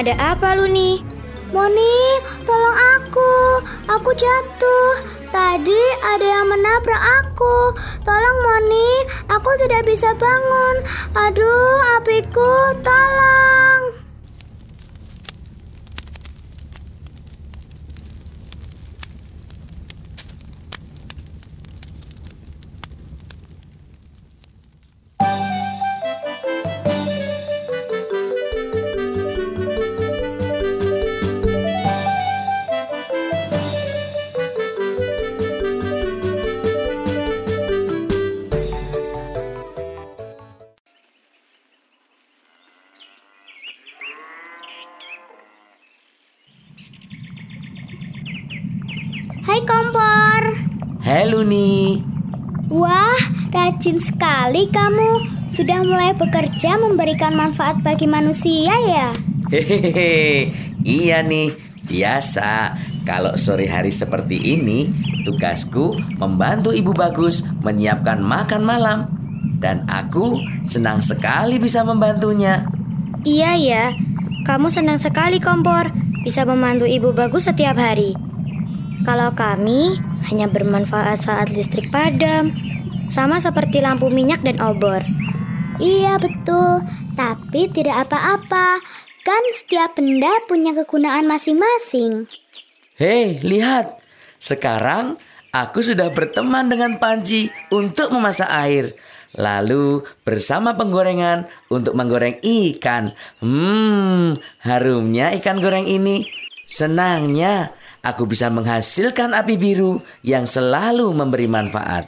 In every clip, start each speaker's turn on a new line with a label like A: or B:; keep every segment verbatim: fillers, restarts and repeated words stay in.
A: Ada apa, Luni?
B: Moni, tolong aku. Aku jatuh. Tadi ada yang menabrak aku. Tolong Moni, aku tidak bisa bangun. Aduh, apiku, tolong. Hai Kompor.
C: Hai Luni.
B: Wah, rajin sekali kamu. Sudah mulai bekerja memberikan manfaat bagi manusia ya?
C: Hehehe, iya nih. Biasa, kalau sore hari seperti ini, tugasku membantu Ibu Bagus menyiapkan makan malam. Dan aku senang sekali bisa membantunya.
A: Iya ya, kamu senang sekali Kompor, bisa membantu Ibu Bagus setiap hari. Kalau kami hanya bermanfaat saat listrik padam, sama seperti lampu minyak dan obor.
B: Iya betul, tapi tidak apa-apa. Kan setiap benda punya kegunaan masing-masing.
C: Hei, lihat. Sekarang aku sudah berteman dengan panci untuk memasak air. Lalu bersama penggorengan untuk menggoreng ikan. Hmm, harumnya ikan goreng ini. Senangnya aku bisa menghasilkan api biru yang selalu memberi manfaat.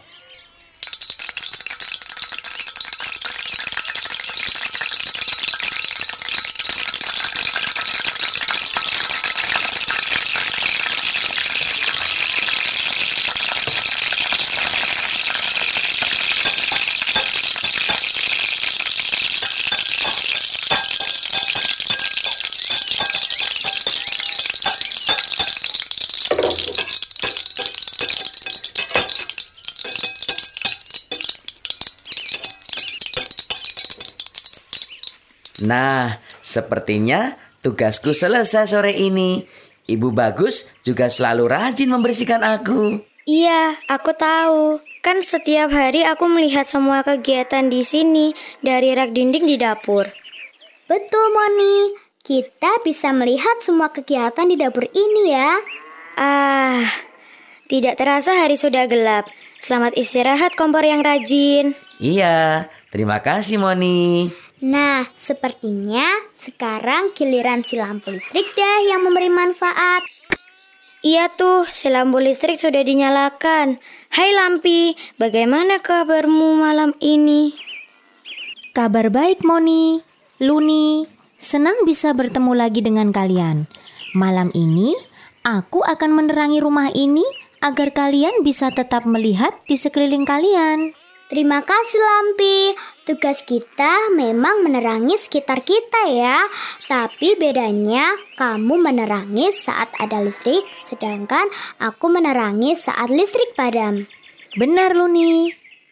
C: Nah, sepertinya tugasku selesai sore ini. Ibu Bagus juga selalu rajin membersihkan aku.
A: Iya, aku tahu. Kan setiap hari aku melihat semua kegiatan di sini dari rak dinding di dapur.
B: Betul Moni, kita bisa melihat semua kegiatan di dapur ini ya.
A: Ah, tidak terasa hari sudah gelap. Selamat istirahat Kompor yang rajin.
C: Iya, terima kasih Moni.
B: Nah, sepertinya sekarang giliran si lampu listrik deh yang memberi manfaat.
A: Iya tuh, si lampu listrik sudah dinyalakan. Hai Lampi, bagaimana kabarmu malam ini?
D: Kabar baik Moni, Luni, senang bisa bertemu lagi dengan kalian. Malam ini, aku akan menerangi rumah ini agar kalian bisa tetap melihat di sekeliling kalian.
B: Terima kasih Lampi, tugas kita memang menerangi sekitar kita ya. Tapi bedanya kamu menerangi saat ada listrik, sedangkan aku menerangi saat listrik padam.
D: Benar Luni.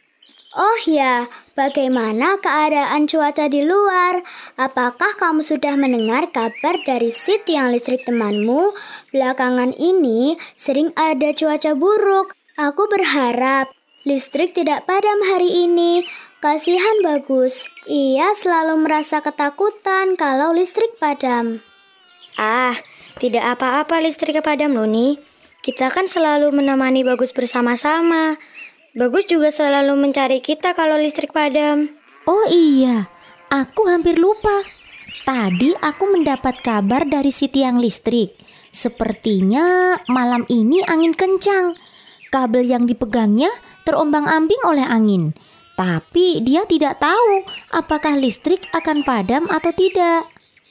B: Oh ya, bagaimana keadaan cuaca di luar? Apakah kamu sudah mendengar kabar dari Sid yang listrik temanmu? Belakangan ini sering ada cuaca buruk. Aku berharap listrik tidak padam hari ini. Kasihan Bagus. Ia selalu merasa ketakutan kalau listrik padam.
A: Ah, tidak apa-apa listrik padam Luni. Kita kan selalu menemani Bagus bersama-sama. Bagus juga selalu mencari kita kalau listrik padam.
D: Oh iya, aku hampir lupa. Tadi aku mendapat kabar dari si tiang listrik. Sepertinya malam ini angin kencang. Kabel yang dipegangnya terombang-ambing oleh angin. Tapi dia tidak tahu apakah listrik akan padam atau tidak.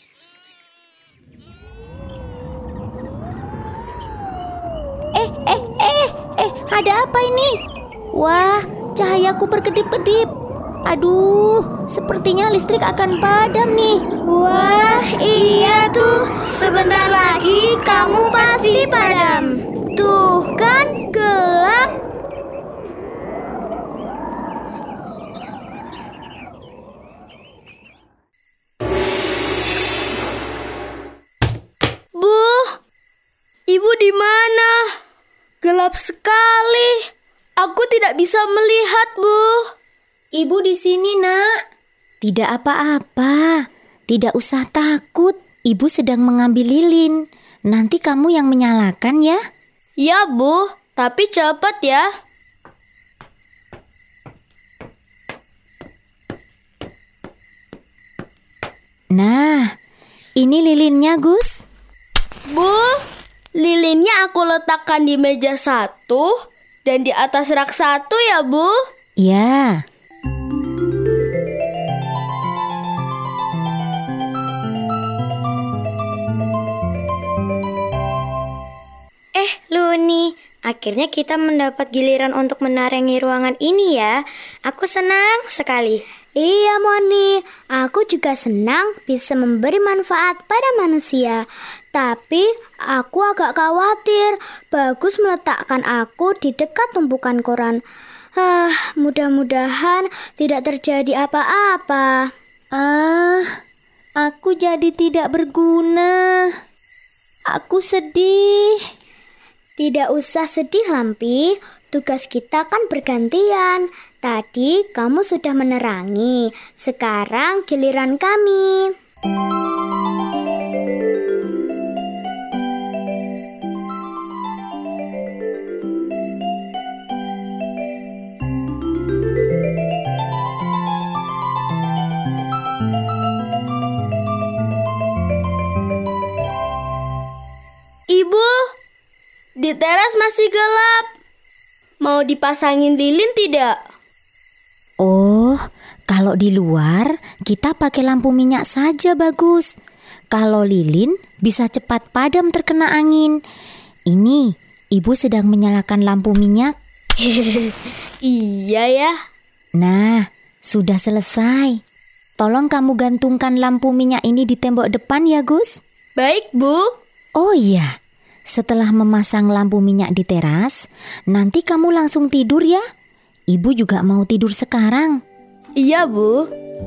D: Eh, eh, eh, eh, ada apa ini? Wah, cahayaku berkedip-kedip. Aduh, sepertinya listrik akan padam nih.
B: Wah, iya tuh. Sebentar lagi kamu pasti padam. Tuh kan gelap.
E: di mana? Gelap sekali. Aku tidak bisa melihat, Bu.
D: Ibu di sini, Nak. Tidak apa-apa. Tidak usah takut. Ibu sedang mengambil lilin. Nanti kamu yang menyalakan ya.
E: Ya, Bu. Tapi cepat ya.
D: Nah, ini lilinnya, Gus.
E: Bu, lilinnya aku letakkan di meja satu dan di atas rak satu ya, Bu?
D: Ya.
A: Eh, Luni, akhirnya kita mendapat giliran untuk menarengi ruangan ini ya. Aku senang sekali.
B: Iya Moni, aku juga senang bisa memberi manfaat pada manusia. Tapi aku agak khawatir Bagus meletakkan aku di dekat tumpukan koran. Ah, mudah-mudahan tidak terjadi apa-apa.
D: Ah, aku jadi tidak berguna. Aku sedih.
B: Tidak usah sedih Lampi, tugas kita kan bergantian. Tadi kamu sudah menerangi, sekarang giliran kami.
E: Ibu, di teras masih gelap. Mau dipasangin lilin tidak?
D: Oh, kalau di luar kita pakai lampu minyak saja bagus. Kalau lilin bisa cepat padam terkena angin. Ini, ibu sedang menyalakan lampu minyak.
E: Iya ya.
D: Nah, sudah selesai. Tolong kamu gantungkan lampu minyak ini di tembok depan ya, Gus.
E: Baik, Bu.
D: Oh iya, setelah memasang lampu minyak di teras, nanti kamu langsung tidur ya. Ibu juga mau tidur sekarang.
E: Iya, Bu.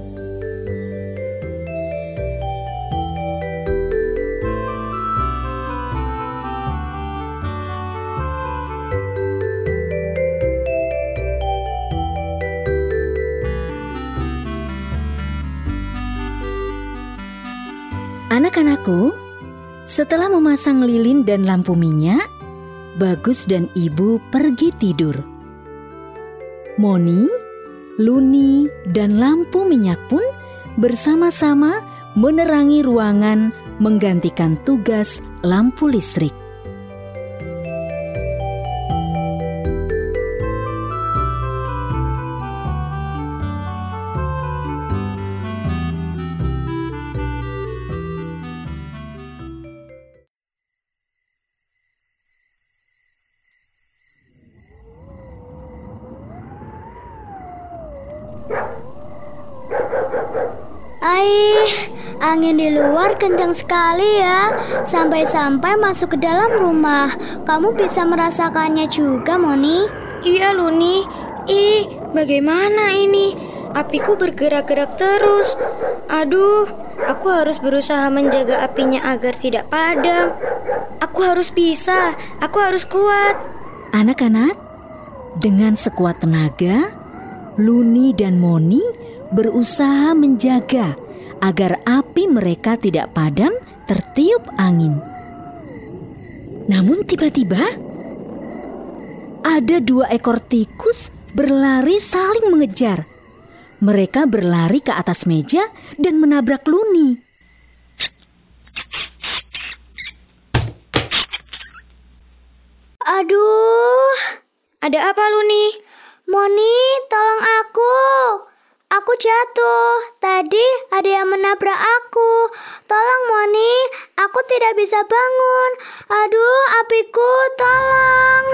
F: Anak-anakku, setelah memasang lilin dan lampu minyak, Bagus dan Ibu pergi tidur. Moni, Luni, dan lampu minyak pun bersama-sama menerangi ruangan menggantikan tugas lampu listrik.
B: Aih, angin di luar kencang sekali ya. Sampai-sampai masuk ke dalam rumah. Kamu bisa merasakannya juga, Moni?
A: Iya, Luni. Ih, bagaimana ini? Apiku bergerak-gerak terus. Aduh, aku harus berusaha menjaga apinya agar tidak padam. Aku harus bisa, aku harus kuat.
F: Anak-anak, dengan sekuat tenaga, Luni dan Moni berusaha menjaga agar api mereka tidak padam tertiup angin. Namun tiba-tiba ada dua ekor tikus berlari saling mengejar. Mereka berlari ke atas meja dan menabrak Luni.
B: Aduh,
A: Ada apa, Luni?
B: Moni, tolong aku. Aku jatuh. Tadi ada yang menabrak aku. Tolong Moni, aku tidak bisa bangun. Aduh, apiku, tolong.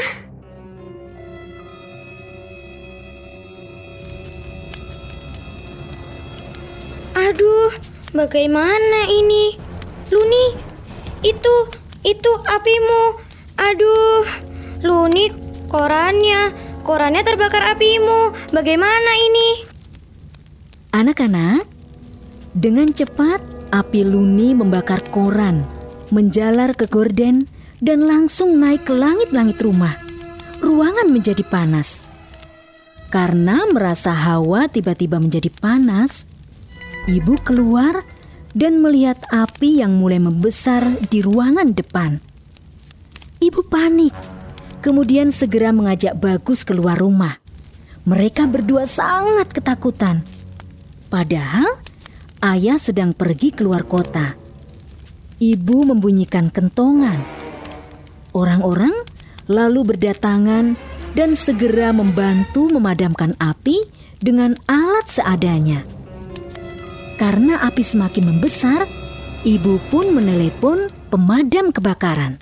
A: Aduh, bagaimana ini? Luni, itu, itu apimu. Aduh, Luni, korannya, korannya terbakar apimu. Bagaimana ini?
F: Anak-anak, dengan cepat api Luni membakar koran, menjalar ke gorden, dan langsung naik ke langit-langit rumah. Ruangan menjadi panas. Karena merasa hawa tiba-tiba menjadi panas, ibu keluar dan melihat api yang mulai membesar di ruangan depan. Ibu panik, kemudian segera mengajak Bagus keluar rumah. Mereka berdua sangat ketakutan. Padahal ayah sedang pergi keluar kota. Ibu membunyikan kentongan. Orang-orang lalu berdatangan dan segera membantu memadamkan api dengan alat seadanya. Karena api semakin membesar, ibu pun menelepon pemadam kebakaran.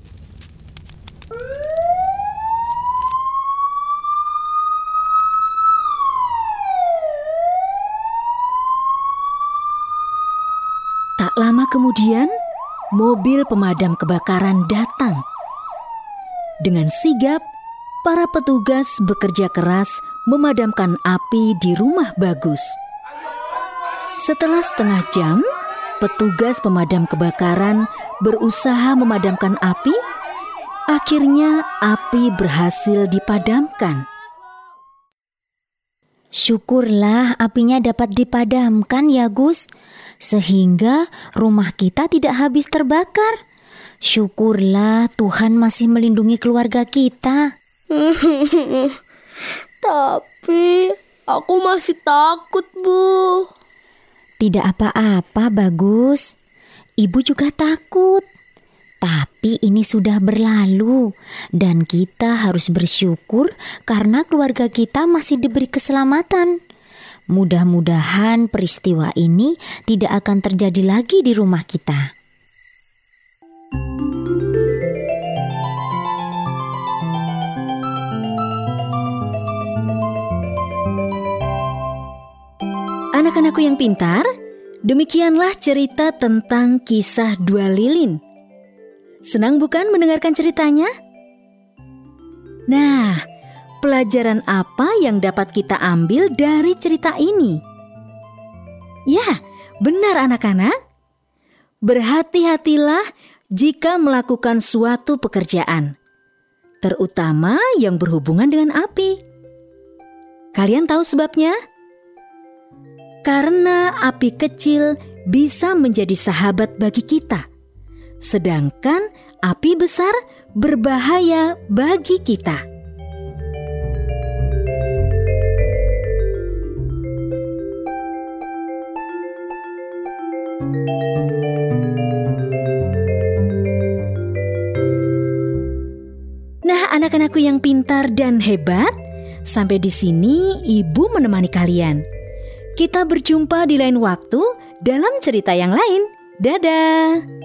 F: Tak lama kemudian, mobil pemadam kebakaran datang. Dengan sigap, para petugas bekerja keras memadamkan api di rumah Bagus. Setelah setengah jam, petugas pemadam kebakaran berusaha memadamkan api. Akhirnya api berhasil dipadamkan.
D: Syukurlah apinya dapat dipadamkan ya Gus, sehingga rumah kita tidak habis terbakar. Syukurlah Tuhan masih melindungi keluarga kita.
E: Tapi aku masih takut, Bu.
D: Tidak apa-apa, Bagus. Ibu juga takut. Tapi ini sudah berlalu dan kita harus bersyukur karena keluarga kita masih diberi keselamatan. Mudah-mudahan peristiwa ini tidak akan terjadi lagi di rumah kita.
F: Anak-anakku yang pintar, demikianlah cerita tentang kisah dua lilin. Senang bukan mendengarkan ceritanya? Nah, pelajaran apa yang dapat kita ambil dari cerita ini? Ya, benar anak-anak. Berhati-hatilah jika melakukan suatu pekerjaan, terutama yang berhubungan dengan api. Kalian tahu sebabnya? Karena api kecil bisa menjadi sahabat bagi kita, sedangkan api besar berbahaya bagi kita. Nah, anak-anakku yang pintar dan hebat, sampai di sini ibu menemani kalian. Kita berjumpa di lain waktu dalam cerita yang lain. Dadah!